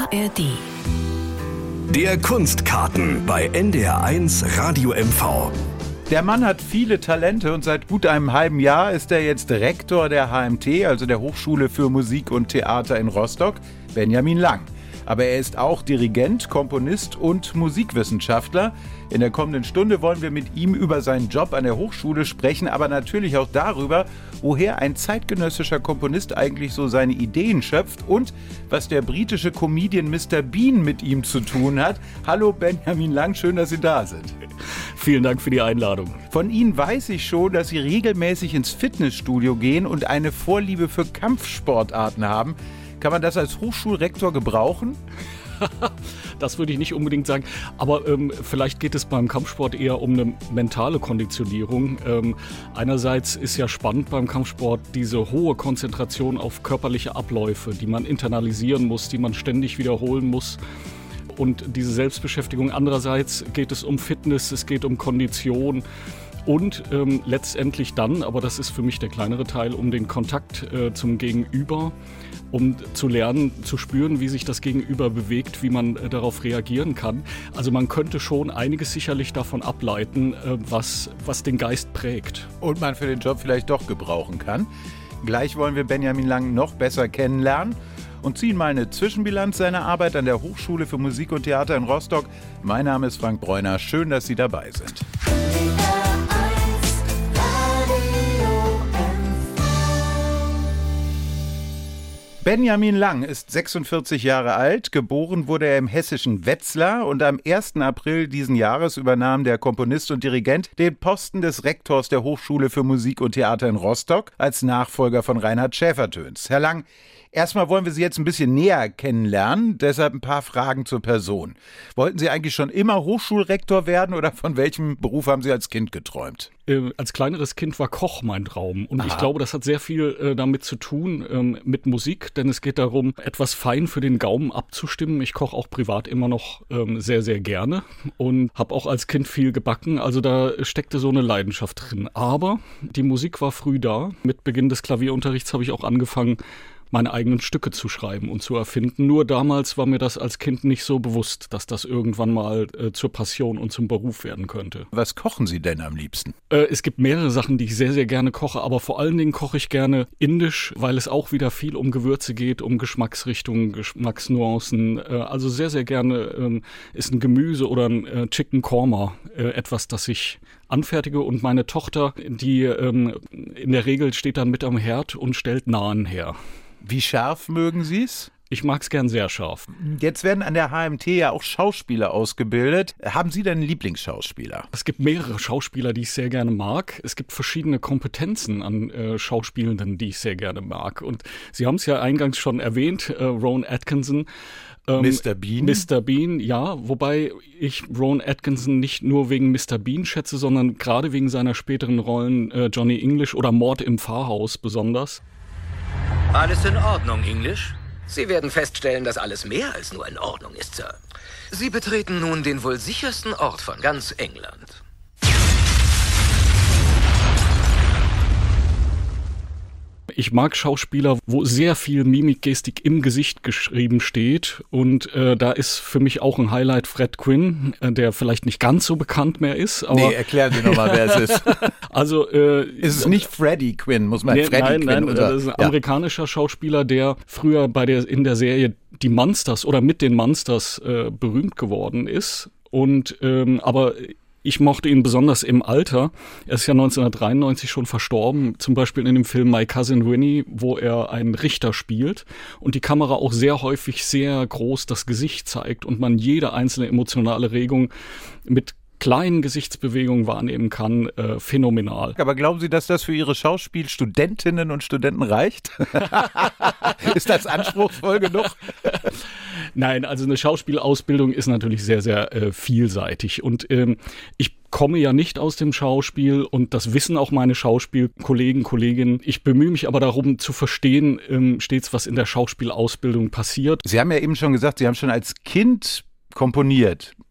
ARD. Der Kunstkarten bei NDR1 Radio MV. Der Mann hat viele Talente und seit gut einem halben Jahr ist er jetzt Rektor der HMT, also der Hochschule für Musik und Theater in Rostock, Benjamin Lang. Aber er ist auch Dirigent, Komponist und Musikwissenschaftler. In der kommenden Stunde wollen wir mit ihm über seinen Job an der Hochschule sprechen, aber natürlich auch darüber, woher ein zeitgenössischer Komponist eigentlich so seine Ideen schöpft und was der britische Comedian Mr. Bean mit ihm zu tun hat. Hallo Benjamin Lang, schön, dass Sie da sind. Vielen Dank für die Einladung. Von Ihnen weiß ich schon, dass Sie regelmäßig ins Fitnessstudio gehen und eine Vorliebe für Kampfsportarten haben. Kann man das als Hochschulrektor gebrauchen? Das würde ich nicht unbedingt sagen, aber vielleicht geht es beim Kampfsport eher um eine mentale Konditionierung. Einerseits ist ja spannend beim Kampfsport diese hohe Konzentration auf körperliche Abläufe, die man internalisieren muss, die man ständig wiederholen muss. Und diese Selbstbeschäftigung. Andererseits geht es um Fitness, es geht um Kondition. Und letztendlich dann, aber das ist für mich der kleinere Teil, um den Kontakt zum Gegenüber, um zu lernen, zu spüren, wie sich das Gegenüber bewegt, wie man darauf reagieren kann. Also man könnte schon einiges sicherlich davon ableiten, was den Geist prägt. Und man für den Job vielleicht doch gebrauchen kann. Gleich wollen wir Benjamin Lang noch besser kennenlernen und ziehen mal eine Zwischenbilanz seiner Arbeit an der Hochschule für Musik und Theater in Rostock. Mein Name ist Frank Bräuner. Schön, dass Sie dabei sind. Benjamin Lang ist 46 Jahre alt, geboren wurde er im hessischen Wetzlar und am 1. April diesen Jahres übernahm der Komponist und Dirigent den Posten des Rektors der Hochschule für Musik und Theater in Rostock als Nachfolger von Reinhard Schäfertöns. Herr Lang, erstmal wollen wir Sie jetzt ein bisschen näher kennenlernen, deshalb ein paar Fragen zur Person. Wollten Sie eigentlich schon immer Hochschulrektor werden oder von welchem Beruf haben Sie als Kind geträumt? Als kleineres Kind war Koch mein Traum und ich glaube, das hat sehr viel damit zu tun, mit Musik, denn es geht darum, etwas fein für den Gaumen abzustimmen. Ich koche auch privat immer noch sehr, sehr gerne und habe auch als Kind viel gebacken, also da steckte so eine Leidenschaft drin. Aber die Musik war früh da. Mit Beginn des Klavierunterrichts habe ich auch angefangen, meine eigenen Stücke zu schreiben und zu erfinden. Nur damals war mir das als Kind nicht so bewusst, dass das irgendwann mal zur Passion und zum Beruf werden könnte. Was kochen Sie denn am liebsten? Es gibt mehrere Sachen, die ich sehr, sehr gerne koche, aber vor allen Dingen koche ich gerne indisch, weil es auch wieder viel um Gewürze geht, um Geschmacksrichtungen, Geschmacksnuancen. Also sehr, sehr gerne ist ein Gemüse oder ein Chicken Korma etwas, das ich anfertige und meine Tochter, die in der Regel steht dann mit am Herd und stellt Naan her. Wie scharf mögen Sie es? Ich mag es gern sehr scharf. Jetzt werden an der HMT ja auch Schauspieler ausgebildet. Haben Sie denn einen Lieblingsschauspieler? Es gibt mehrere Schauspieler, die ich sehr gerne mag. Es gibt verschiedene Kompetenzen an Schauspielenden, die ich sehr gerne mag. Und Sie haben es ja eingangs schon erwähnt, Rowan Atkinson. Mr. Bean? Mr. Bean, ja. Wobei ich Rowan Atkinson nicht nur wegen Mr. Bean schätze, sondern gerade wegen seiner späteren Rollen Johnny English oder Mord im Pfarrhaus besonders. Alles in Ordnung, English? Sie werden feststellen, dass alles mehr als nur in Ordnung ist, Sir. Sie betreten nun den wohl sichersten Ort von ganz England. Ich mag Schauspieler, wo sehr viel Mimik-Gestik im Gesicht geschrieben steht. Und da ist für mich auch ein Highlight Fred Quinn, der vielleicht nicht ganz so bekannt mehr ist. Aber erklären Sie nochmal, wer es ist. Also ist es nicht Freddie Quinn, muss man Freddie Quinn nein, das ist ein amerikanischer Schauspieler, der früher in der Serie Die Munsters oder mit den Munsters berühmt geworden ist. Und aber ich mochte ihn besonders im Alter. Er ist ja 1993 schon verstorben, zum Beispiel in dem Film My Cousin Winnie, wo er einen Richter spielt und die Kamera auch sehr häufig sehr groß das Gesicht zeigt und man jede einzelne emotionale Regung mit kleinen Gesichtsbewegungen wahrnehmen kann, phänomenal. Aber glauben Sie, dass das für Ihre Schauspielstudentinnen und Studenten reicht? Ist das anspruchsvoll genug? Nein, also eine Schauspielausbildung ist natürlich sehr, sehr vielseitig und ich komme ja nicht aus dem Schauspiel und das wissen auch meine Schauspielkollegen, Kolleginnen. Ich bemühe mich aber darum zu verstehen, stets was in der Schauspielausbildung passiert. Sie haben ja eben schon gesagt, Sie haben schon als Kind komponiert.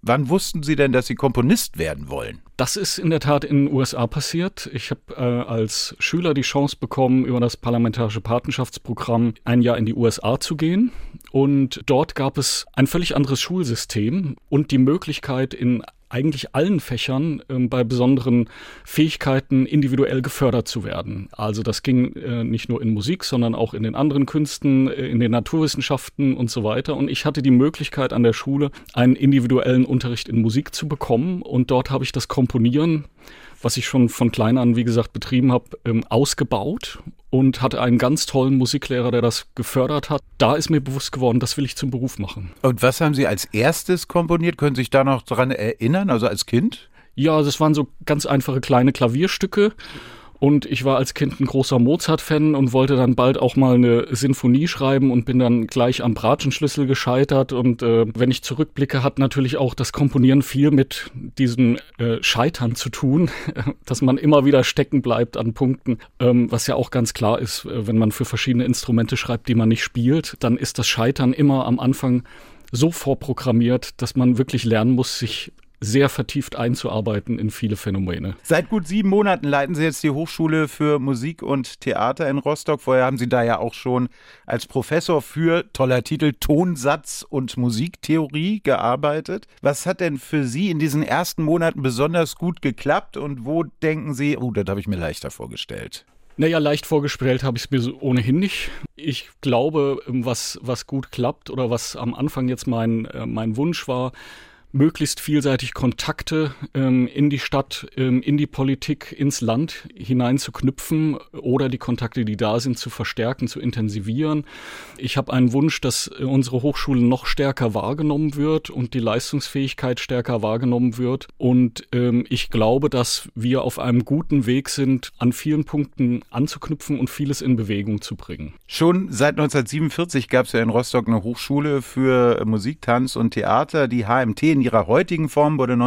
Wann wussten Sie denn, dass Sie Komponist werden wollen? Das ist in der Tat in den USA passiert. Ich habe als Schüler die Chance bekommen, über das Parlamentarische Patenschaftsprogramm ein Jahr in die USA zu gehen. Und dort gab es ein völlig anderes Schulsystem und die Möglichkeit, in eigentlich allen Fächern bei besonderen Fähigkeiten individuell gefördert zu werden. Also das ging nicht nur in Musik, sondern auch in den anderen Künsten, in den Naturwissenschaften und so weiter. Und ich hatte die Möglichkeit an der Schule, einen individuellen Unterricht in Musik zu bekommen. Und dort habe ich das Komponieren, was ich schon von klein an, wie gesagt, betrieben habe, ausgebaut und hatte einen ganz tollen Musiklehrer, der das gefördert hat. Da ist mir bewusst geworden, das will ich zum Beruf machen. Und was haben Sie als erstes komponiert? Können Sie sich da noch daran erinnern, also als Kind? Ja, das waren so ganz einfache kleine Klavierstücke. Und ich war als Kind ein großer Mozart-Fan und wollte dann bald auch mal eine Sinfonie schreiben und bin dann gleich am Bratschenschlüssel gescheitert. Und wenn ich zurückblicke, hat natürlich auch das Komponieren viel mit diesem Scheitern zu tun, dass man immer wieder stecken bleibt an Punkten, was ja auch ganz klar ist, wenn man für verschiedene Instrumente schreibt, die man nicht spielt, dann ist das Scheitern immer am Anfang so vorprogrammiert, dass man wirklich lernen muss, sich sehr vertieft einzuarbeiten in viele Phänomene. Seit gut 7 Monaten leiten Sie jetzt die Hochschule für Musik und Theater in Rostock. Vorher haben Sie da ja auch schon als Professor für, toller Titel, Tonsatz und Musiktheorie gearbeitet. Was hat denn für Sie in diesen ersten Monaten besonders gut geklappt und wo denken Sie, das habe ich mir leichter vorgestellt? Naja, leicht vorgestellt habe ich es mir so ohnehin nicht. Ich glaube, was gut klappt oder was am Anfang jetzt mein Wunsch war, möglichst vielseitig Kontakte in die Stadt, in die Politik, ins Land hinein zu knüpfen oder die Kontakte, die da sind, zu verstärken, zu intensivieren. Ich habe einen Wunsch, dass unsere Hochschule noch stärker wahrgenommen wird und die Leistungsfähigkeit stärker wahrgenommen wird. Und ich glaube, dass wir auf einem guten Weg sind, an vielen Punkten anzuknüpfen und vieles in Bewegung zu bringen. Schon seit 1947 gab es ja in Rostock eine Hochschule für Musik, Tanz und Theater, die HMT. In ihrer heutigen Form wurde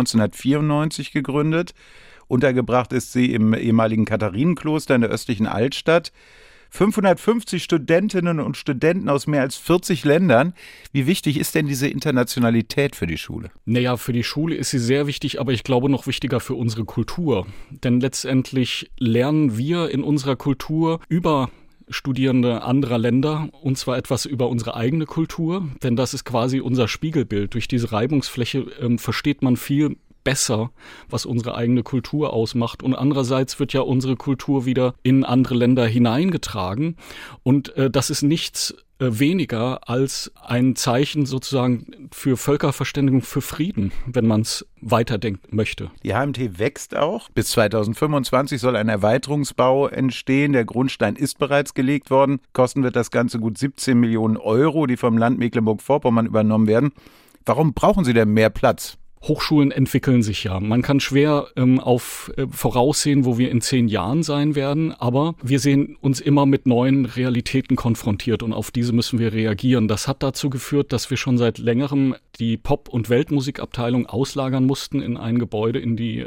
1994 gegründet. Untergebracht ist sie im ehemaligen Katharinenkloster in der östlichen Altstadt. 550 Studentinnen und Studenten aus mehr als 40 Ländern. Wie wichtig ist denn diese Internationalität für die Schule? Naja, für die Schule ist sie sehr wichtig, aber ich glaube noch wichtiger für unsere Kultur. Denn letztendlich lernen wir in unserer Kultur über Studierende anderer Länder, und zwar etwas über unsere eigene Kultur, denn das ist quasi unser Spiegelbild. Durch diese Reibungsfläche versteht man viel besser, was unsere eigene Kultur ausmacht. Und andererseits wird ja unsere Kultur wieder in andere Länder hineingetragen. Und das ist nichts weniger als ein Zeichen sozusagen für Völkerverständigung, für Frieden, wenn man es weiterdenken möchte. Die HMT wächst auch. Bis 2025 soll ein Erweiterungsbau entstehen. Der Grundstein ist bereits gelegt worden. Kosten wird das Ganze gut 17 Millionen Euro, die vom Land Mecklenburg-Vorpommern übernommen werden. Warum brauchen Sie denn mehr Platz? Hochschulen entwickeln sich ja. Man kann schwer voraussehen, wo wir in 10 Jahren sein werden, aber wir sehen uns immer mit neuen Realitäten konfrontiert und auf diese müssen wir reagieren. Das hat dazu geführt, dass wir schon seit längerem die Pop- und Weltmusikabteilung auslagern mussten in ein Gebäude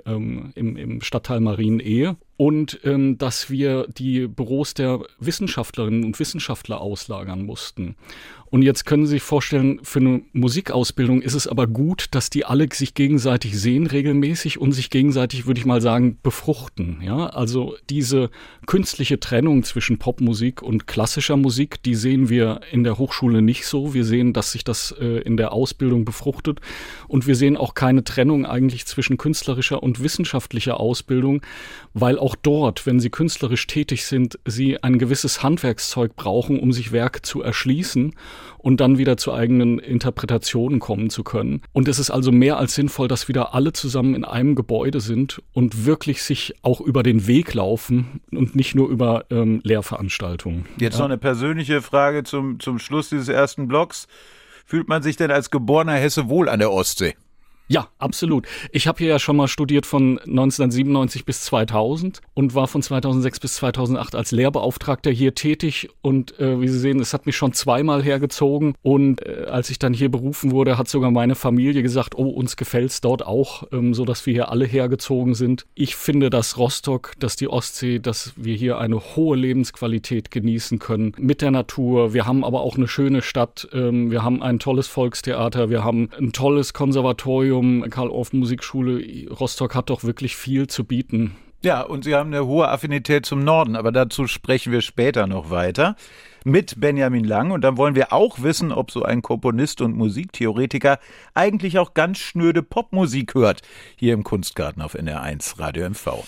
im Stadtteil Marienehe. Und dass wir die Büros der Wissenschaftlerinnen und Wissenschaftler auslagern mussten. Und jetzt können Sie sich vorstellen, für eine Musikausbildung ist es aber gut, dass die alle sich gegenseitig sehen regelmäßig und sich gegenseitig, würde ich mal sagen, befruchten. Ja? Also diese künstliche Trennung zwischen Popmusik und klassischer Musik, die sehen wir in der Hochschule nicht so. Wir sehen, dass sich das in der Ausbildung befruchtet. Und wir sehen auch keine Trennung eigentlich zwischen künstlerischer und wissenschaftlicher Ausbildung, weil auch dort, wenn sie künstlerisch tätig sind, sie ein gewisses Handwerkszeug brauchen, um sich Werke zu erschließen und dann wieder zu eigenen Interpretationen kommen zu können. Und es ist also mehr als sinnvoll, dass wieder alle zusammen in einem Gebäude sind und wirklich sich auch über den Weg laufen und nicht nur über Lehrveranstaltungen. Jetzt noch eine persönliche Frage zum Schluss dieses ersten Blocks. Fühlt man sich denn als geborener Hesse wohl an der Ostsee? Ja, absolut. Ich habe hier ja schon mal studiert von 1997 bis 2000 und war von 2006 bis 2008 als Lehrbeauftragter hier tätig. Und wie Sie sehen, es hat mich schon zweimal hergezogen. Und als ich dann hier berufen wurde, hat sogar meine Familie gesagt, oh, uns gefällt's dort auch, so dass wir hier alle hergezogen sind. Ich finde, dass Rostock, dass die Ostsee, dass wir hier eine hohe Lebensqualität genießen können mit der Natur. Wir haben aber auch eine schöne Stadt. Wir haben ein tolles Volkstheater. Wir haben ein tolles Konservatorium. Karl-Orff-Musikschule Rostock hat doch wirklich viel zu bieten. Ja, und Sie haben eine hohe Affinität zum Norden, aber dazu sprechen wir später noch weiter mit Benjamin Lang. Und dann wollen wir auch wissen, ob so ein Komponist und Musiktheoretiker eigentlich auch ganz schnöde Popmusik hört, hier im Kunstgarten auf NDR 1 Radio MV.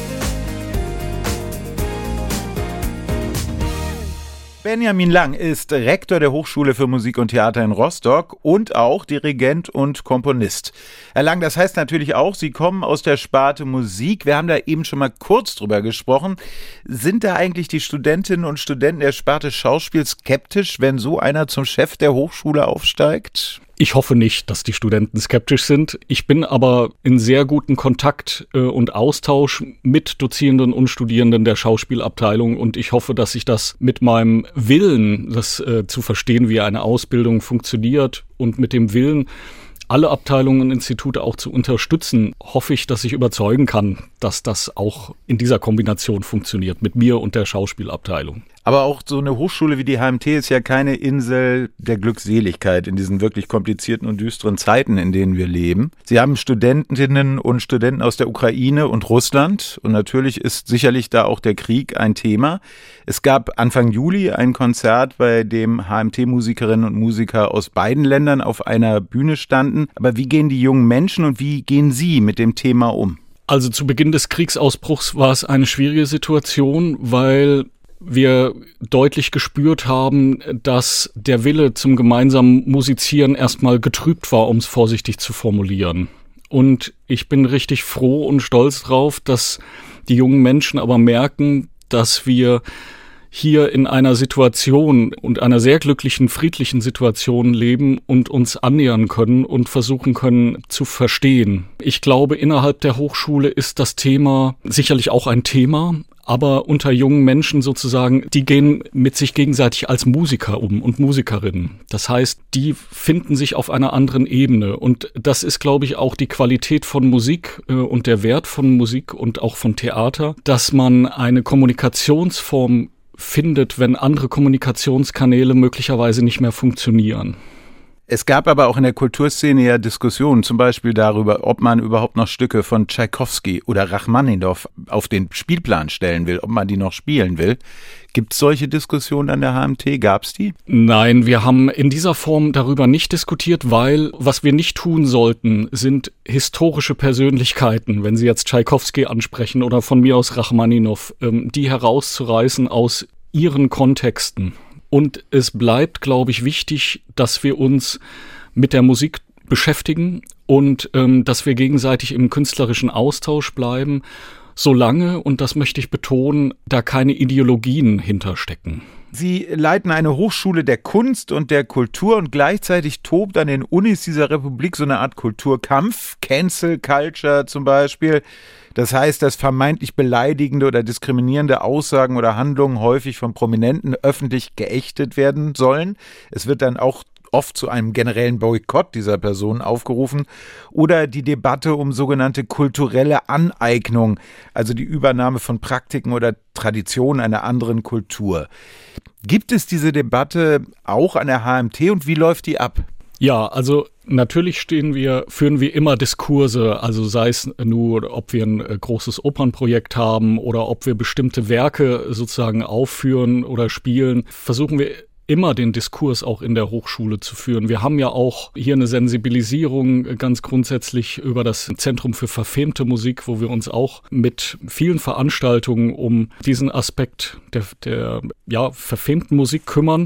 Benjamin Lang ist Rektor der Hochschule für Musik und Theater in Rostock und auch Dirigent und Komponist. Herr Lang, das heißt natürlich auch, Sie kommen aus der Sparte Musik. Wir haben da eben schon mal kurz drüber gesprochen. Sind da eigentlich die Studentinnen und Studenten der Sparte Schauspiel skeptisch, wenn so einer zum Chef der Hochschule aufsteigt? Ich hoffe nicht, dass die Studenten skeptisch sind. Ich bin aber in sehr guten Kontakt und Austausch mit Dozierenden und Studierenden der Schauspielabteilung und ich hoffe, dass ich das mit meinem Willen, das zu verstehen, wie eine Ausbildung funktioniert und mit dem Willen, alle Abteilungen und Institute auch zu unterstützen, hoffe ich, dass ich überzeugen kann, dass das auch in dieser Kombination funktioniert, mit mir und der Schauspielabteilung. Aber auch so eine Hochschule wie die HMT ist ja keine Insel der Glückseligkeit in diesen wirklich komplizierten und düsteren Zeiten, in denen wir leben. Sie haben Studentinnen und Studenten aus der Ukraine und Russland und natürlich ist sicherlich da auch der Krieg ein Thema. Es gab Anfang Juli ein Konzert, bei dem HMT-Musikerinnen und Musiker aus beiden Ländern auf einer Bühne standen. Aber wie gehen die jungen Menschen und wie gehen Sie mit dem Thema um? Also zu Beginn des Kriegsausbruchs war es eine schwierige Situation, weil wir deutlich gespürt haben, dass der Wille zum gemeinsamen Musizieren erstmal getrübt war, um es vorsichtig zu formulieren. Und ich bin richtig froh und stolz drauf, dass die jungen Menschen aber merken, dass wir hier in einer Situation und einer sehr glücklichen, friedlichen Situation leben und uns annähern können und versuchen können zu verstehen. Ich glaube, innerhalb der Hochschule ist das Thema sicherlich auch ein Thema, aber unter jungen Menschen sozusagen, die gehen mit sich gegenseitig als Musiker um und Musikerinnen. Das heißt, die finden sich auf einer anderen Ebene und das ist, glaube ich, auch die Qualität von Musik und der Wert von Musik und auch von Theater, dass man eine Kommunikationsform findet, wenn andere Kommunikationskanäle möglicherweise nicht mehr funktionieren. Es gab aber auch in der Kulturszene ja Diskussionen, zum Beispiel darüber, ob man überhaupt noch Stücke von Tschaikowski oder Rachmaninow auf den Spielplan stellen will, ob man die noch spielen will. Gibt es solche Diskussionen an der HMT? Gab es die? Nein, wir haben in dieser Form darüber nicht diskutiert, weil was wir nicht tun sollten, sind historische Persönlichkeiten, wenn Sie jetzt Tschaikowski ansprechen oder von mir aus Rachmaninow, die herauszureißen aus ihren Kontexten. Und es bleibt, glaube ich, wichtig, dass wir uns mit der Musik beschäftigen und dass wir gegenseitig im künstlerischen Austausch bleiben, solange, und das möchte ich betonen, da keine Ideologien hinterstecken. Sie leiten eine Hochschule der Kunst und der Kultur und gleichzeitig tobt an den Unis dieser Republik so eine Art Kulturkampf, Cancel Culture zum Beispiel. Das heißt, dass vermeintlich beleidigende oder diskriminierende Aussagen oder Handlungen häufig von Prominenten öffentlich geächtet werden sollen. Es wird dann auch oft zu einem generellen Boykott dieser Personen aufgerufen oder die Debatte um sogenannte kulturelle Aneignung, also die Übernahme von Praktiken oder Traditionen einer anderen Kultur. Gibt es diese Debatte auch an der HMT und wie läuft die ab? Ja, also natürlich führen wir immer Diskurse, also sei es nur, ob wir ein großes Opernprojekt haben oder ob wir bestimmte Werke sozusagen aufführen oder spielen, versuchen wir immer den Diskurs auch in der Hochschule zu führen. Wir haben ja auch hier eine Sensibilisierung ganz grundsätzlich über das Zentrum für verfemte Musik, wo wir uns auch mit vielen Veranstaltungen um diesen Aspekt der verfemten Musik kümmern.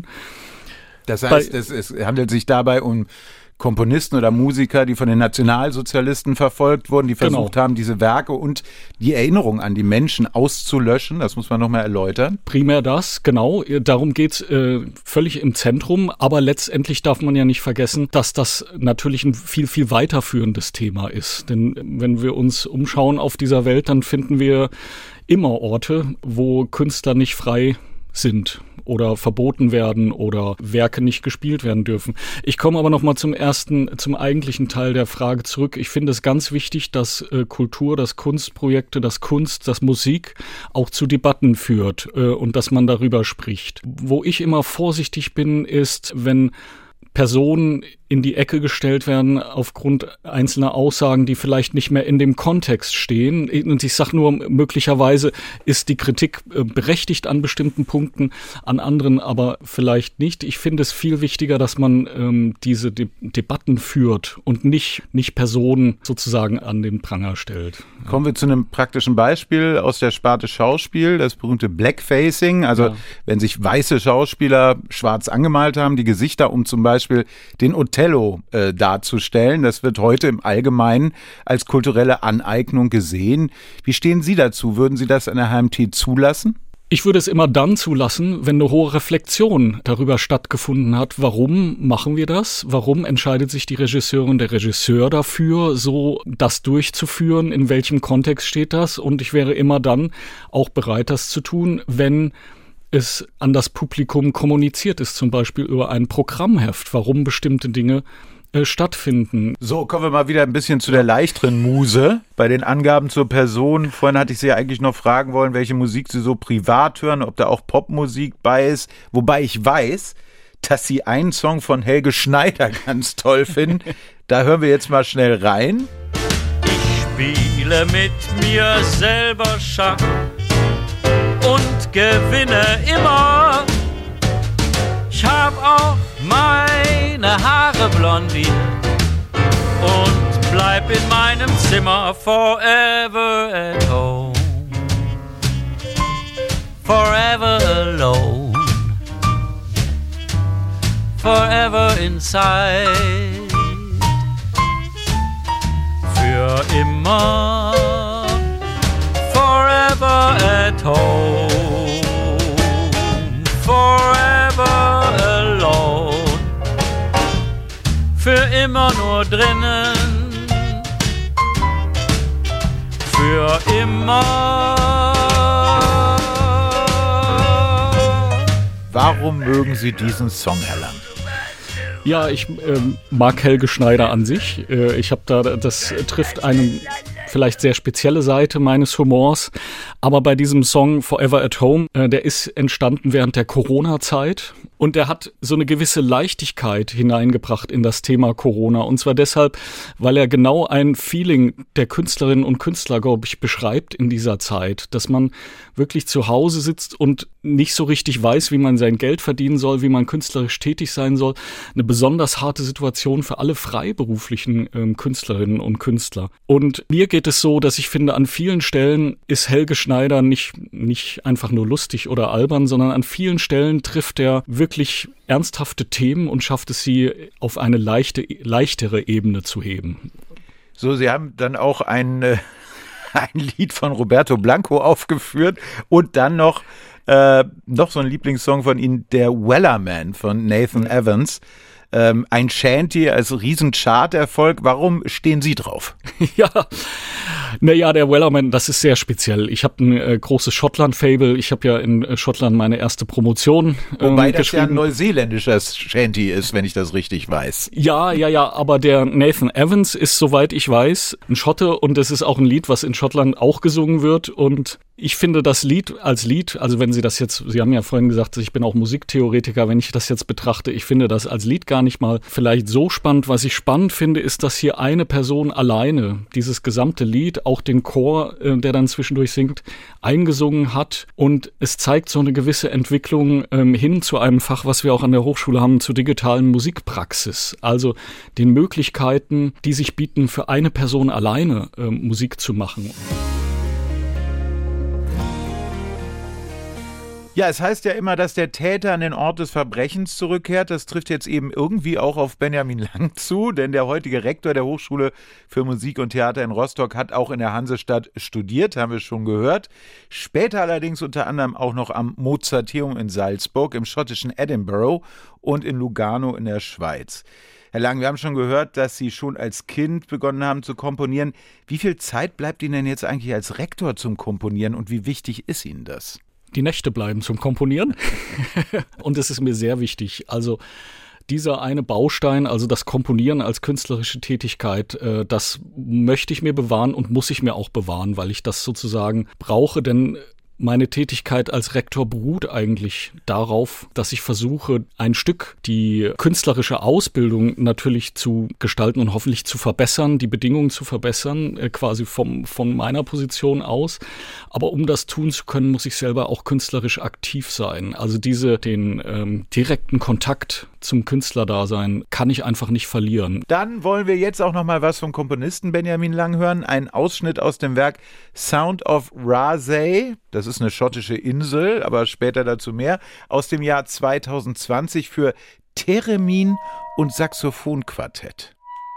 Das heißt, es handelt sich dabei um Komponisten oder Musiker, die von den Nationalsozialisten verfolgt wurden, die versucht haben, diese Werke und die Erinnerung an die Menschen auszulöschen. Das muss man nochmal erläutern. Primär das, genau. Darum geht's völlig im Zentrum. Aber letztendlich darf man ja nicht vergessen, dass das natürlich ein viel, viel weiterführendes Thema ist. Denn wenn wir uns umschauen auf dieser Welt, dann finden wir immer Orte, wo Künstler nicht frei sind oder verboten werden oder Werke nicht gespielt werden dürfen. Ich komme aber nochmal zum eigentlichen Teil der Frage zurück. Ich finde es ganz wichtig, dass Kultur, dass Kunstprojekte, dass Kunst, dass Musik auch zu Debatten führt und dass man darüber spricht. Wo ich immer vorsichtig bin, ist, wenn Personen in die Ecke gestellt werden aufgrund einzelner Aussagen, die vielleicht nicht mehr in dem Kontext stehen. Und ich sage nur, möglicherweise ist die Kritik berechtigt an bestimmten Punkten, an anderen aber vielleicht nicht. Ich finde es viel wichtiger, dass man diese Debatten führt und nicht Personen sozusagen an den Pranger stellt. Kommen wir zu einem praktischen Beispiel aus der Sparte Schauspiel, das berühmte Blackfacing. Also wenn sich weiße Schauspieler schwarz angemalt haben, die Gesichter, um zum Beispiel den Othello darzustellen. Das wird heute im Allgemeinen als kulturelle Aneignung gesehen. Wie stehen Sie dazu? Würden Sie das an der HMT zulassen? Ich würde es immer dann zulassen, wenn eine hohe Reflexion darüber stattgefunden hat. Warum machen wir das? Warum entscheidet sich die Regisseurin, der Regisseur dafür, so das durchzuführen? In welchem Kontext steht das? Und ich wäre immer dann auch bereit, das zu tun, wenn es an das Publikum kommuniziert ist, zum Beispiel über ein Programmheft, warum bestimmte Dinge stattfinden. So, kommen wir mal wieder ein bisschen zu der leichteren Muse. Bei den Angaben zur Person, vorhin hatte ich Sie ja eigentlich noch fragen wollen, welche Musik Sie so privat hören, ob da auch Popmusik bei ist. Wobei ich weiß, dass Sie einen Song von Helge Schneider ganz toll finden. Da hören wir jetzt mal schnell rein. Ich spiele mit mir selber Schach und gewinne immer. Ich hab auch meine Haare blondiert und bleib in meinem Zimmer forever at home, forever alone, forever inside, für immer, forever at home, forever alone, für immer nur drinnen, für immer. Warum mögen Sie diesen Song, Herr Lang? Ja, ich mag Helge Schneider an sich. Ich habe das trifft eine vielleicht sehr spezielle Seite meines Humors. Aber bei diesem Song Forever at Home, der ist entstanden während der Corona-Zeit. Und der hat so eine gewisse Leichtigkeit hineingebracht in das Thema Corona. Und zwar deshalb, weil er genau ein Feeling der Künstlerinnen und Künstler, glaube ich, beschreibt in dieser Zeit. Dass man wirklich zu Hause sitzt und nicht so richtig weiß, wie man sein Geld verdienen soll, wie man künstlerisch tätig sein soll. Eine besonders harte Situation für alle freiberuflichen Künstlerinnen und Künstler. Und mir geht es so, dass ich finde, an vielen Stellen ist Helge Schneider nicht einfach nur lustig oder albern, sondern an vielen Stellen trifft er wirklich ernsthafte Themen und schafft es, sie auf eine leichtere Ebene zu heben. So, Sie haben dann auch ein Lied von Roberto Blanco aufgeführt und dann noch so ein Lieblingssong von Ihnen, der Wellerman von Nathan Evans. Ein Shanty als Riesen-Chart-Erfolg. Warum stehen Sie drauf? Naja, der Wellerman, das ist sehr speziell. Ich habe ein großes Schottland-Fable. Ich habe ja in Schottland meine erste Promotion Wobei das ja ein neuseeländischer Shanty ist, wenn ich das richtig weiß. Ja, aber der Nathan Evans ist, soweit ich weiß, ein Schotte und es ist auch ein Lied, was in Schottland auch gesungen wird. Und ich finde das Lied, also wenn Sie das jetzt, Sie haben ja vorhin gesagt, ich bin auch Musiktheoretiker, wenn ich das jetzt betrachte, ich finde das als Lied gar nicht mal vielleicht so spannend. Was ich spannend finde, ist, dass hier eine Person alleine dieses gesamte Lied, auch den Chor, der dann zwischendurch singt, eingesungen hat. Und es zeigt so eine gewisse Entwicklung hin zu einem Fach, was wir auch an der Hochschule haben, zur digitalen Musikpraxis. Also den Möglichkeiten, die sich bieten, für eine Person alleine Musik zu machen. Ja, es heißt ja immer, dass der Täter an den Ort des Verbrechens zurückkehrt. Das trifft jetzt eben irgendwie auch auf Benjamin Lang zu, denn der heutige Rektor der Hochschule für Musik und Theater in Rostock hat auch in der Hansestadt studiert, haben wir schon gehört. Später allerdings unter anderem auch noch am Mozarteum in Salzburg, im schottischen Edinburgh und in Lugano in der Schweiz. Herr Lang, wir haben schon gehört, dass Sie schon als Kind begonnen haben zu komponieren. Wie viel Zeit bleibt Ihnen denn jetzt eigentlich als Rektor zum Komponieren und wie wichtig ist Ihnen das? Die Nächte bleiben zum Komponieren und es ist mir sehr wichtig. Also dieser eine Baustein, also das Komponieren als künstlerische Tätigkeit, das möchte ich mir bewahren und muss ich mir auch bewahren, weil ich das sozusagen brauche, denn Meine Tätigkeit als Rektor beruht eigentlich darauf, dass ich versuche, ein Stück die künstlerische Ausbildung natürlich zu gestalten und hoffentlich zu verbessern, die Bedingungen zu verbessern, quasi von meiner Position aus. Aber um das tun zu können, muss ich selber auch künstlerisch aktiv sein. Also den direkten Kontakt zum Künstlerdasein kann ich einfach nicht verlieren. Dann wollen wir jetzt auch noch mal was vom Komponisten Benjamin Lang hören. Ein Ausschnitt aus dem Werk Sound of Rasay. Das ist eine schottische Insel, aber später dazu mehr. Aus dem Jahr 2020 für Theremin und Saxophonquartett.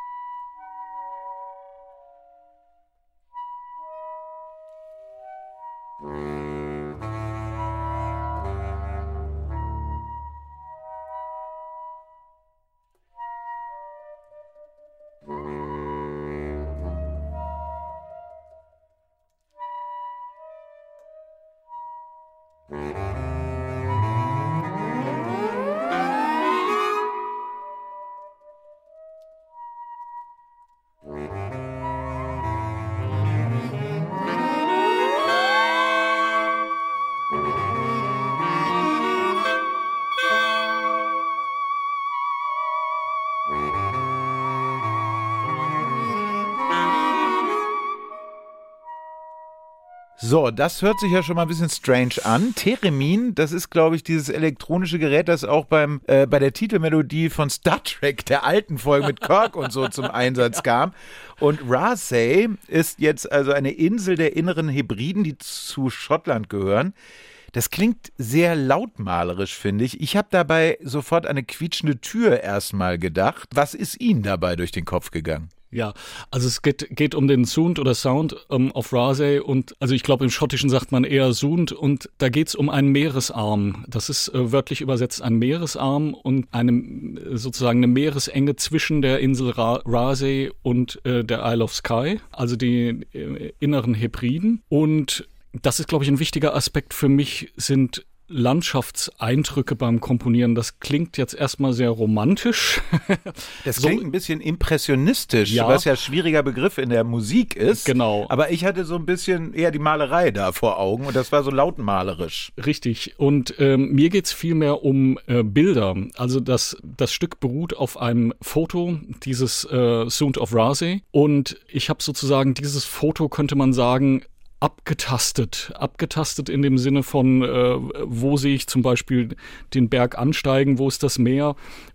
So, das hört sich ja schon mal ein bisschen strange an. Theremin, das ist, glaube ich, dieses elektronische Gerät, das auch bei der Titelmelodie von Star Trek, der alten Folge mit Kirk und so zum Einsatz kam. Und Rasay ist jetzt also eine Insel der inneren Hebriden, die zu Schottland gehören. Das klingt sehr lautmalerisch, finde ich. Ich habe dabei sofort eine quietschende Tür erstmal gedacht. Was ist Ihnen dabei durch den Kopf gegangen? Ja, also es geht um den Sound oder Sound of Rasay und also ich glaube im Schottischen sagt man eher Sound und da geht's um einen Meeresarm. Das ist wörtlich übersetzt ein Meeresarm und sozusagen eine Meeresenge zwischen der Insel Rasay und der Isle of Skye, also die inneren Hebriden. Und das ist, glaube ich, ein wichtiger Aspekt für mich, sind Landschaftseindrücke beim Komponieren. Das klingt jetzt erstmal sehr romantisch. Das klingt ein bisschen impressionistisch, ja, was ja ein schwieriger Begriff in der Musik ist. Genau. Aber ich hatte so ein bisschen eher die Malerei da vor Augen und das war so lautmalerisch. Richtig. Und mir geht's vielmehr um Bilder. Also das Stück beruht auf einem Foto, dieses Sound of Rasay. Und ich habe sozusagen dieses Foto, könnte man sagen, abgetastet in dem Sinne von, wo sehe ich zum Beispiel den Berg ansteigen, wo ist das Meer,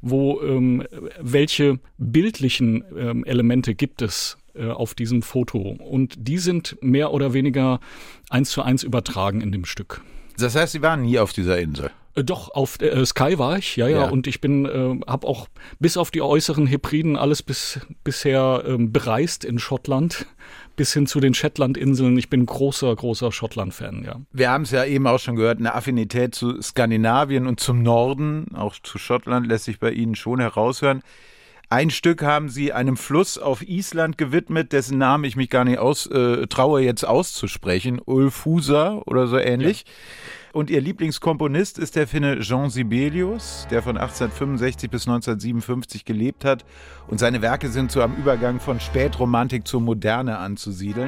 welche bildlichen Elemente gibt es auf diesem Foto. Und die sind mehr oder weniger 1:1 übertragen in dem Stück. Das heißt, Sie waren nie auf dieser Insel? Doch, auf Skye war ich, ja. Und ich habe auch bis auf die äußeren Hebriden alles bisher bereist in Schottland, bis hin zu den Shetlandinseln. Ich bin großer Schottland-Fan, ja. Wir haben es ja eben auch schon gehört, eine Affinität zu Skandinavien und zum Norden, auch zu Schottland, lässt sich bei Ihnen schon heraushören. Ein Stück haben Sie einem Fluss auf Island gewidmet, dessen Namen ich mich gar nicht traue jetzt auszusprechen, Ulfusa oder so ähnlich. Ja. Und Ihr Lieblingskomponist ist der Finne Jean Sibelius, der von 1865 bis 1957 gelebt hat. Und seine Werke sind so am Übergang von Spätromantik zur Moderne anzusiedeln.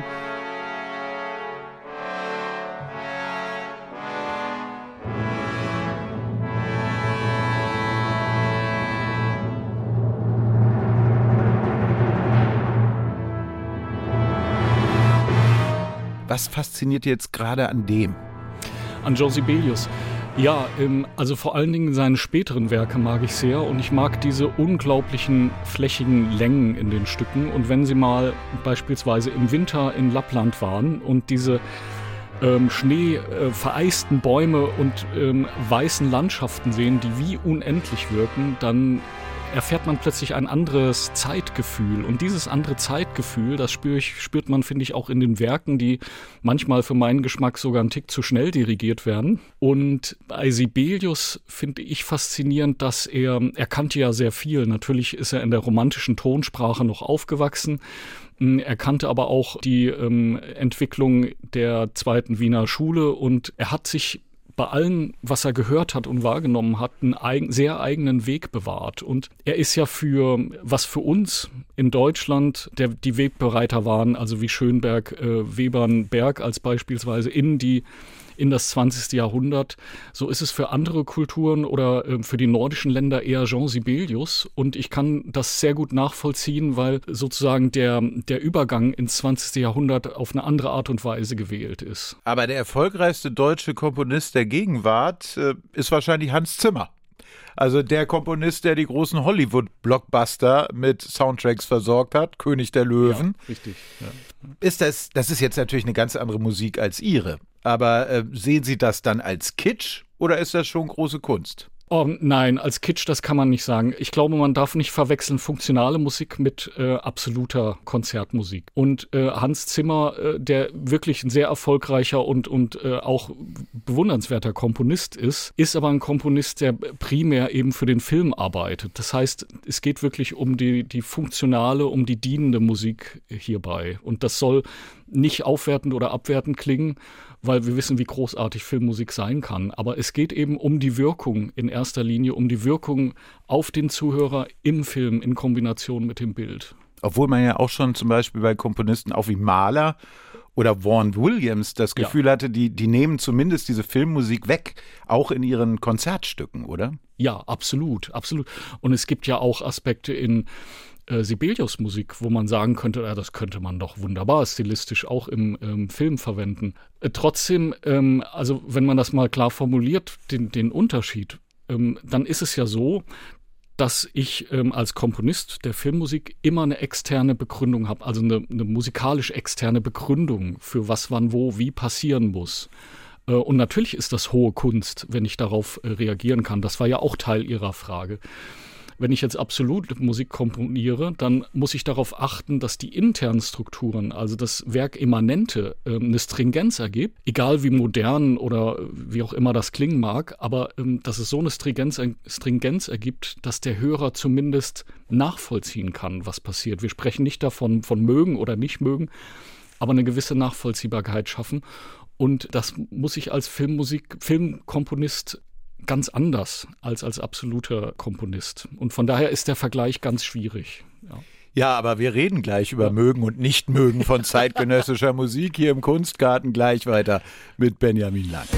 Was fasziniert jetzt gerade an dem? An Jean Sibelius. Ja, also vor allen Dingen seine späteren Werke mag ich sehr und ich mag diese unglaublichen flächigen Längen in den Stücken. Und wenn Sie mal beispielsweise im Winter in Lappland waren und diese schneevereisten Bäume und weißen Landschaften sehen, die wie unendlich wirken, dann erfährt man plötzlich ein anderes Zeitgefühl. Und dieses andere Zeitgefühl, das spürt man, finde ich, auch in den Werken, die manchmal für meinen Geschmack sogar einen Tick zu schnell dirigiert werden. Und bei Sibelius finde ich faszinierend, dass er kannte ja sehr viel. Natürlich ist er in der romantischen Tonsprache noch aufgewachsen. Er kannte aber auch die Entwicklung der zweiten Wiener Schule und er hat sich bei allem, was er gehört hat und wahrgenommen hat, einen sehr eigenen Weg bewahrt. Und er ist ja was für uns in Deutschland die Wegbereiter waren, also wie Schönberg, Webern, Berg als beispielsweise in die in das 20. Jahrhundert. So ist es für andere Kulturen oder für die nordischen Länder eher Jean Sibelius. Und ich kann das sehr gut nachvollziehen, weil sozusagen der Übergang ins 20. Jahrhundert auf eine andere Art und Weise gewählt ist. Aber der erfolgreichste deutsche Komponist der Gegenwart ist wahrscheinlich Hans Zimmer. Also der Komponist, der die großen Hollywood-Blockbuster mit Soundtracks versorgt hat, König der Löwen. Ja, richtig. Ja. Das ist jetzt natürlich eine ganz andere Musik als Ihre. Aber sehen Sie das dann als Kitsch oder ist das schon große Kunst? Oh, nein, als Kitsch, das kann man nicht sagen. Ich glaube, man darf nicht verwechseln funktionale Musik mit absoluter Konzertmusik. Und Hans Zimmer, der wirklich ein sehr erfolgreicher und auch bewundernswerter Komponist ist aber ein Komponist, der primär eben für den Film arbeitet. Das heißt, es geht wirklich um die funktionale, um die dienende Musik hierbei. Und das soll nicht aufwertend oder abwertend klingen, weil wir wissen, wie großartig Filmmusik sein kann. Aber es geht eben um die Wirkung in erster Linie, um die Wirkung auf den Zuhörer im Film in Kombination mit dem Bild. Obwohl man ja auch schon zum Beispiel bei Komponisten auch wie Mahler oder Vaughan Williams das Gefühl hatte, die nehmen zumindest diese Filmmusik weg, auch in ihren Konzertstücken, oder? Ja, absolut, absolut. Und es gibt ja auch Aspekte in Sibelius Musik, wo man sagen könnte, das könnte man doch wunderbar stilistisch auch im Film verwenden. Trotzdem, also wenn man das mal klar formuliert, den Unterschied, dann ist es ja so, dass ich als Komponist der Filmmusik immer eine externe Begründung habe, also eine musikalisch externe Begründung für was, wann, wo, wie passieren muss. Und natürlich ist das hohe Kunst, wenn ich darauf reagieren kann. Das war ja auch Teil Ihrer Frage. Wenn ich jetzt absolut Musik komponiere, dann muss ich darauf achten, dass die internen Strukturen, also das Werkimmanente, eine Stringenz ergibt, egal wie modern oder wie auch immer das klingen mag, aber dass es so eine Stringenz ergibt, dass der Hörer zumindest nachvollziehen kann, was passiert. Wir sprechen nicht davon, von mögen oder nicht mögen, aber eine gewisse Nachvollziehbarkeit schaffen. Und das muss ich als Filmkomponist ganz anders als absoluter Komponist. Und von daher ist der Vergleich ganz schwierig. Ja, aber wir reden gleich über Mögen und Nichtmögen von zeitgenössischer Musik hier im Kunstgarten gleich weiter mit Benjamin Lang.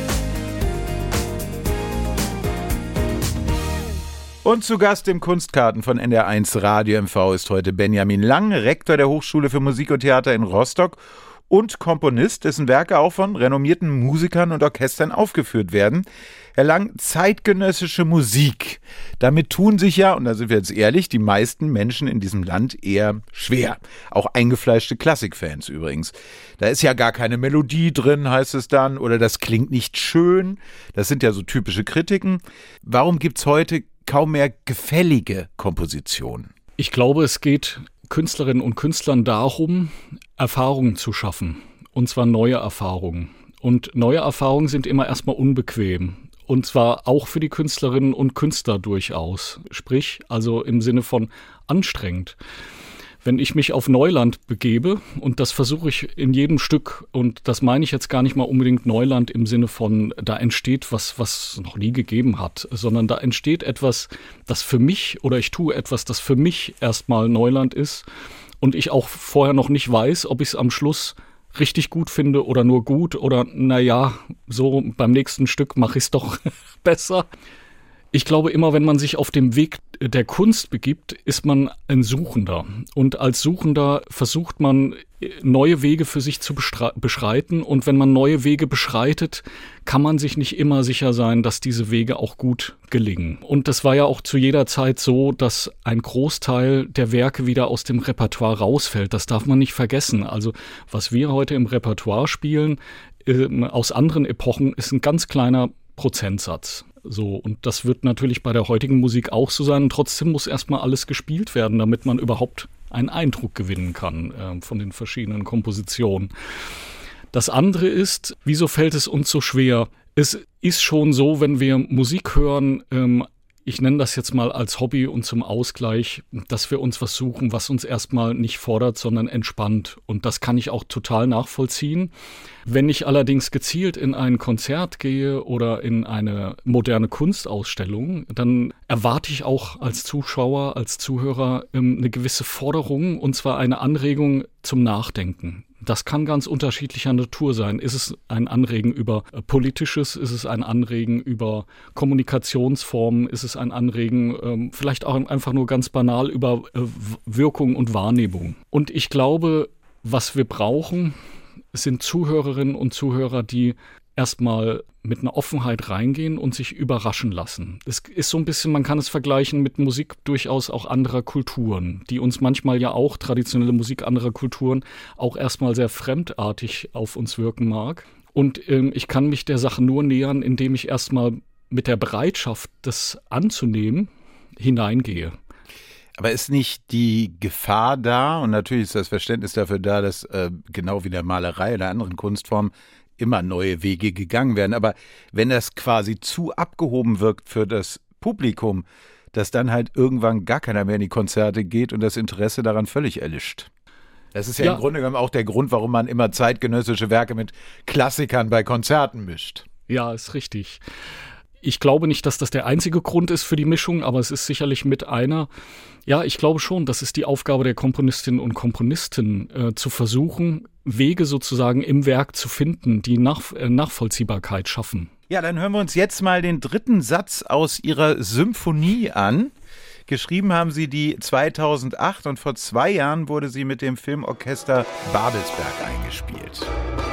Und zu Gast im Kunstgarten von NDR1 Radio MV ist heute Benjamin Lang, Rektor der Hochschule für Musik und Theater in Rostock und Komponist, dessen Werke auch von renommierten Musikern und Orchestern aufgeführt werden. Herr Lang, zeitgenössische Musik. Damit tun sich ja, und da sind wir jetzt ehrlich, die meisten Menschen in diesem Land eher schwer. Auch eingefleischte Klassikfans übrigens. Da ist ja gar keine Melodie drin, heißt es dann, oder das klingt nicht schön. Das sind ja so typische Kritiken. Warum gibt's heute kaum mehr gefällige Kompositionen? Ich glaube, es geht Künstlerinnen und Künstlern darum, Erfahrungen zu schaffen. Und zwar neue Erfahrungen. Und neue Erfahrungen sind immer erstmal unbequem. Und zwar auch für die Künstlerinnen und Künstler durchaus. Sprich, also im Sinne von anstrengend. Wenn ich mich auf Neuland begebe, und das versuche ich in jedem Stück, und das meine ich jetzt gar nicht mal unbedingt Neuland im Sinne von, da entsteht was es noch nie gegeben hat, sondern da entsteht etwas, das für mich, oder ich tue etwas, das für mich erstmal Neuland ist und ich auch vorher noch nicht weiß, ob ich es am Schluss richtig gut finde oder nur gut oder naja, so beim nächsten Stück mache ich es doch besser. Ich glaube immer, wenn man sich auf dem Weg der Kunst begibt, ist man ein Suchender. Und als Suchender versucht man, neue Wege für sich zu beschreiten. Und wenn man neue Wege beschreitet, kann man sich nicht immer sicher sein, dass diese Wege auch gut gelingen. Und das war ja auch zu jeder Zeit so, dass ein Großteil der Werke wieder aus dem Repertoire rausfällt. Das darf man nicht vergessen. Also was wir heute im Repertoire spielen, aus anderen Epochen, ist ein ganz kleiner Prozentsatz. So, und das wird natürlich bei der heutigen Musik auch so sein. Und trotzdem muss erstmal alles gespielt werden, damit man überhaupt einen Eindruck gewinnen kann von den verschiedenen Kompositionen. Das andere ist, wieso fällt es uns so schwer? Es ist schon so, wenn wir Musik hören, ich nenne das jetzt mal als Hobby und zum Ausgleich, dass wir uns was suchen, was uns erstmal nicht fordert, sondern entspannt. Und das kann ich auch total nachvollziehen. Wenn ich allerdings gezielt in ein Konzert gehe oder in eine moderne Kunstausstellung, dann erwarte ich auch als Zuschauer, als Zuhörer eine gewisse Forderung, und zwar eine Anregung, zum Nachdenken. Das kann ganz unterschiedlicher Natur sein. Ist es ein Anregen über Politisches? Ist es ein Anregen über Kommunikationsformen? Ist es ein Anregen vielleicht auch einfach nur ganz banal über Wirkung und Wahrnehmung? Und ich glaube, was wir brauchen, sind Zuhörerinnen und Zuhörer, die erstmal mit einer Offenheit reingehen und sich überraschen lassen. Es ist so ein bisschen, man kann es vergleichen mit Musik durchaus auch anderer Kulturen, die uns manchmal ja auch, traditionelle Musik anderer Kulturen, auch erstmal sehr fremdartig auf uns wirken mag. Und ich kann mich der Sache nur nähern, indem ich erstmal mit der Bereitschaft, das anzunehmen, hineingehe. Aber ist nicht die Gefahr da, und natürlich ist das Verständnis dafür da, dass genau wie der Malerei oder anderen Kunstformen immer neue Wege gegangen werden. Aber wenn das quasi zu abgehoben wirkt für das Publikum, dass dann halt irgendwann gar keiner mehr in die Konzerte geht und das Interesse daran völlig erlischt. Das ist ja im Grunde genommen auch der Grund, warum man immer zeitgenössische Werke mit Klassikern bei Konzerten mischt. Ja, ist richtig. Ich glaube nicht, dass das der einzige Grund ist für die Mischung, aber es ist sicherlich mit einer. Ja, ich glaube schon, das ist die Aufgabe der Komponistinnen und Komponisten, zu versuchen, Wege sozusagen im Werk zu finden, die Nachvollziehbarkeit schaffen. Ja, dann hören wir uns jetzt mal den dritten Satz aus Ihrer Symphonie an. Geschrieben haben Sie die 2008 und vor 2 Jahren wurde sie mit dem Filmorchester Babelsberg eingespielt.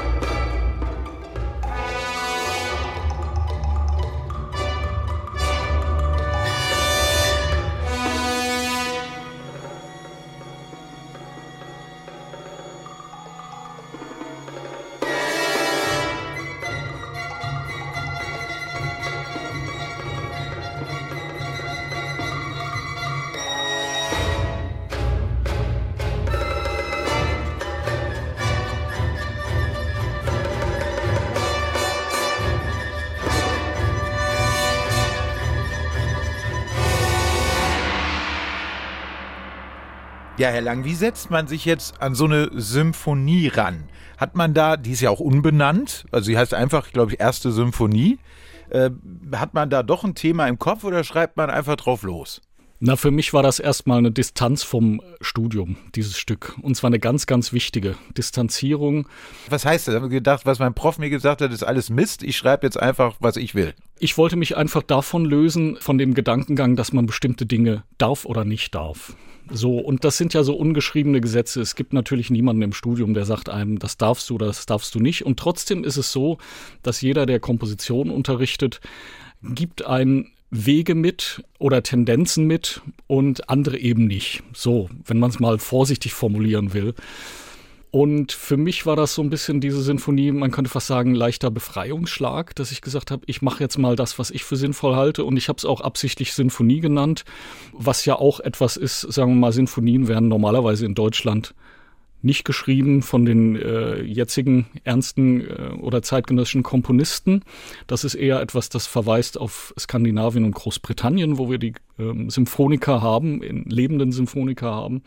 Ja, Herr Lang, wie setzt man sich jetzt an so eine Symphonie ran? Hat man da, die ist ja auch unbenannt, also sie heißt einfach, glaube ich, erste Symphonie. Hat man da doch ein Thema im Kopf oder schreibt man einfach drauf los? Na, für mich war das erstmal eine Distanz vom Studium, dieses Stück. Und zwar eine ganz, ganz wichtige Distanzierung. Was heißt das? Ich habe gedacht, was mein Prof mir gesagt hat, ist alles Mist. Ich schreibe jetzt einfach, was ich will. Ich wollte mich einfach davon lösen, von dem Gedankengang, dass man bestimmte Dinge darf oder nicht darf. So, und das sind ja so ungeschriebene Gesetze. Es gibt natürlich niemanden im Studium, der sagt einem, das darfst du oder das darfst du nicht. Und trotzdem ist es so, dass jeder, der Komposition unterrichtet, gibt einen Wege mit oder Tendenzen mit und andere eben nicht. So, wenn man es mal vorsichtig formulieren will. Und für mich war das so ein bisschen diese Sinfonie, man könnte fast sagen, leichter Befreiungsschlag, dass ich gesagt habe, ich mache jetzt mal das, was ich für sinnvoll halte. Und ich habe es auch absichtlich Sinfonie genannt, was ja auch etwas ist, sagen wir mal, Sinfonien werden normalerweise in Deutschland nicht geschrieben von den jetzigen ernsten oder zeitgenössischen Komponisten. Das ist eher etwas, das verweist auf Skandinavien und Großbritannien, wo wir die Symphoniker haben, lebenden Symphoniker haben.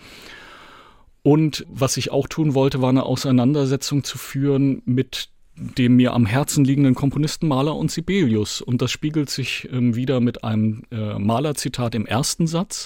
Und was ich auch tun wollte, war eine Auseinandersetzung zu führen mit dem mir am Herzen liegenden Komponisten Mahler und Sibelius. Und das spiegelt sich wieder mit einem Mahler-Zitat im ersten Satz.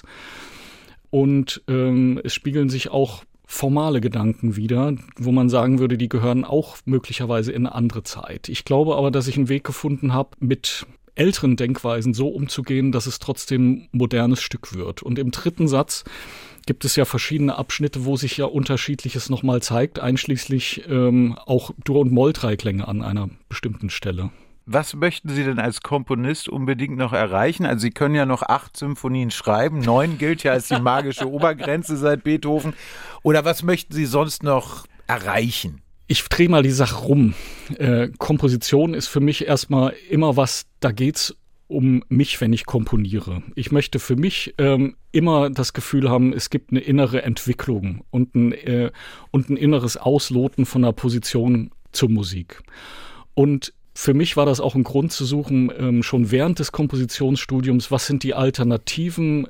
Und es spiegeln sich auch formale Gedanken wieder, wo man sagen würde, die gehören auch möglicherweise in eine andere Zeit. Ich glaube aber, dass ich einen Weg gefunden habe, mit älteren Denkweisen so umzugehen, dass es trotzdem ein modernes Stück wird. Und im dritten Satz gibt es ja verschiedene Abschnitte, wo sich ja Unterschiedliches nochmal zeigt, einschließlich auch Dur- und Moll-Dreiklänge an einer bestimmten Stelle. Was möchten Sie denn als Komponist unbedingt noch erreichen? Also Sie können ja noch 8 Symphonien schreiben, 9 gilt ja als die magische Obergrenze seit Beethoven. Oder was möchten Sie sonst noch erreichen? Ich drehe mal die Sache rum. Komposition ist für mich erstmal immer was, da geht's um mich, wenn ich komponiere. Ich möchte für mich immer das Gefühl haben, es gibt eine innere Entwicklung und ein inneres Ausloten von einer Position zur Musik. Und für mich war das auch ein Grund zu suchen, schon während des Kompositionsstudiums, was sind die Alternativen,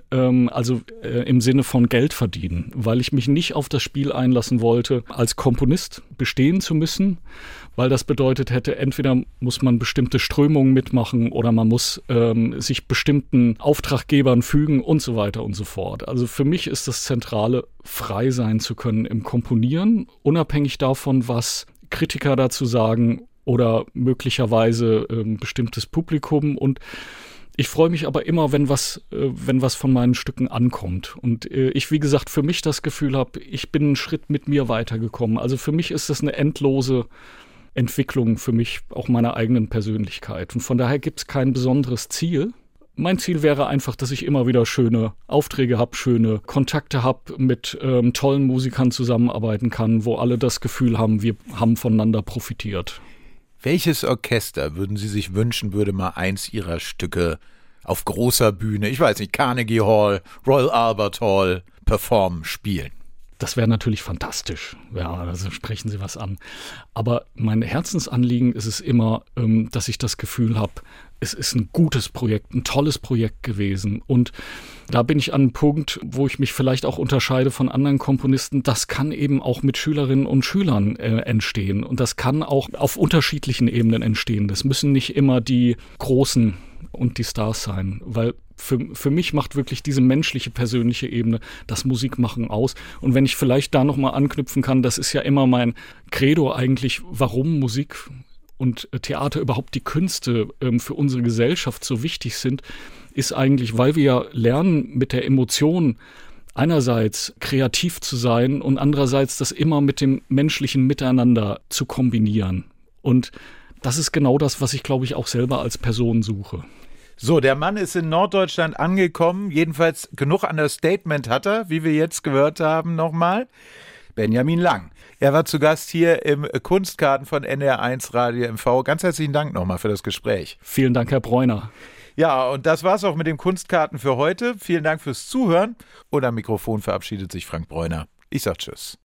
im Sinne von Geld verdienen, weil ich mich nicht auf das Spiel einlassen wollte, als Komponist bestehen zu müssen, weil das bedeutet hätte, entweder muss man bestimmte Strömungen mitmachen oder man muss sich bestimmten Auftraggebern fügen und so weiter und so fort. Also für mich ist das Zentrale, frei sein zu können im Komponieren, unabhängig davon, was Kritiker dazu sagen oder möglicherweise bestimmtes Publikum. Und ich freue mich aber immer, wenn was von meinen Stücken ankommt. Und ich, wie gesagt, für mich das Gefühl habe, ich bin einen Schritt mit mir weitergekommen. Also für mich ist das eine endlose Entwicklung, für mich auch meiner eigenen Persönlichkeit. Und von daher gibt es kein besonderes Ziel. Mein Ziel wäre einfach, dass ich immer wieder schöne Aufträge habe, schöne Kontakte habe, mit tollen Musikern zusammenarbeiten kann, wo alle das Gefühl haben, wir haben voneinander profitiert. Welches Orchester würden Sie sich wünschen, würde mal eins Ihrer Stücke auf großer Bühne, ich weiß nicht, Carnegie Hall, Royal Albert Hall, performen, spielen? Das wäre natürlich fantastisch. Ja, also sprechen Sie was an. Aber mein Herzensanliegen ist es immer, dass ich das Gefühl habe, es ist ein gutes Projekt, ein tolles Projekt gewesen. Und da bin ich an einem Punkt, wo ich mich vielleicht auch unterscheide von anderen Komponisten. Das kann eben auch mit Schülerinnen und Schülern entstehen. Und das kann auch auf unterschiedlichen Ebenen entstehen. Das müssen nicht immer die Großen und die Stars sein, weil für mich macht wirklich diese menschliche, persönliche Ebene das Musikmachen aus. Und wenn ich vielleicht da nochmal anknüpfen kann, das ist ja immer mein Credo eigentlich, warum Musik und Theater, überhaupt die Künste für unsere Gesellschaft so wichtig sind, ist eigentlich, weil wir ja lernen, mit der Emotion einerseits kreativ zu sein und andererseits das immer mit dem menschlichen Miteinander zu kombinieren. Und das ist genau das, was ich, glaube ich, auch selber als Person suche. So, der Mann ist in Norddeutschland angekommen. Jedenfalls genug Understatement hat er, wie wir jetzt gehört haben nochmal. Benjamin Lang. Er war zu Gast hier im Kunstkarten von NDR1 Radio MV. Ganz herzlichen Dank nochmal für das Gespräch. Vielen Dank, Herr Breuner. Ja, und das war's auch mit dem Kunstkarten für heute. Vielen Dank fürs Zuhören. Und am Mikrofon verabschiedet sich Frank Breuner. Ich sag Tschüss.